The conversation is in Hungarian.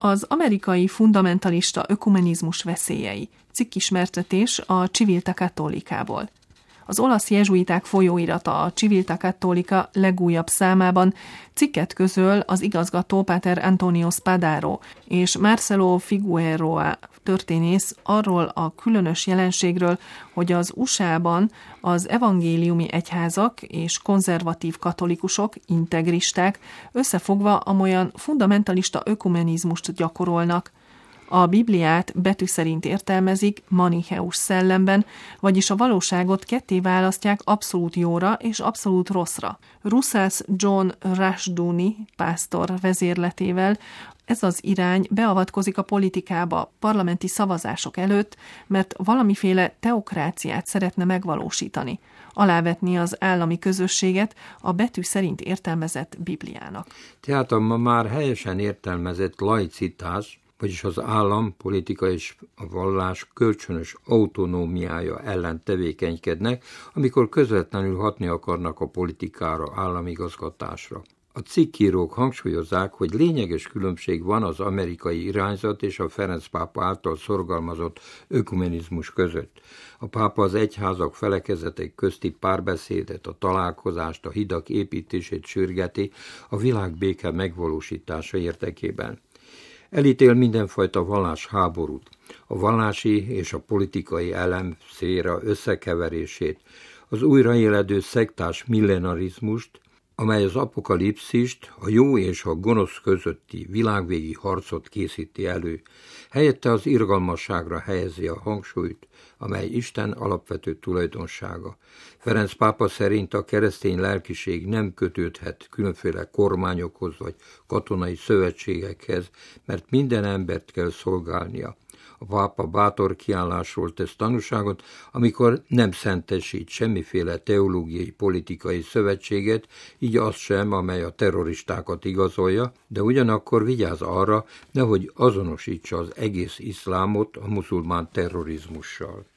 Az amerikai fundamentalista ökumenizmus veszélyei. Cikkismertetés a Civiltà Cattolikából. Az olasz jezsuiták folyóirata, a Civiltà Cattolica legújabb számában cikket közöl az igazgató Páter Antonio Spadaro és Marcelo Figueroa történész arról a különös jelenségről, hogy az USA-ban az evangéliumi egyházak és konzervatív katolikusok, integristák összefogva amolyan fundamentalista ökumenizmust gyakorolnak. A Bibliát betű szerint értelmezik, manicheus szellemben, vagyis a valóságot ketté választják abszolút jóra és abszolút rosszra. Russas John Rushdoony pásztor vezérletével ez az irány beavatkozik a politikába parlamenti szavazások előtt, mert valamiféle teokráciát szeretne megvalósítani, alávetni az állami közösséget a betű szerint értelmezett Bibliának. Tehát a ma már helyesen értelmezett laicitás, vagyis az állam, politika és a vallás kölcsönös autonómiája ellen tevékenykednek, amikor közvetlenül hatni akarnak a politikára, államigazgatásra. A cikkírók hangsúlyozzák, hogy lényeges különbség van az amerikai irányzat és a Ferenc pápa által szorgalmazott ökumenizmus között. A pápa az egyházak felekezetek közti párbeszédet, a találkozást, a hidak építését sürgeti a világbéke megvalósítása érdekében. Elítél mindenfajta vallásháborút, a vallási és a politikai elem szféra összekeverését, az újraéledő szektás millenarizmust, amely az apokalipszist, a jó és a gonosz közötti világvégi harcot készíti elő. Helyette az irgalmasságra helyezi a hangsúlyt, amely Isten alapvető tulajdonsága. Ferenc pápa szerint a keresztény lelkiség nem kötődhet különféle kormányokhoz vagy katonai szövetségekhez, mert minden embert kell szolgálnia. A pápa bátor kiállásról tesz tanúságot, amikor nem szentesít semmiféle teológiai politikai szövetséget, így azt sem, amely a terroristákat igazolja, de ugyanakkor vigyáz arra, nehogy azonosítsa az egész iszlámot a muzulmán terrorizmussal.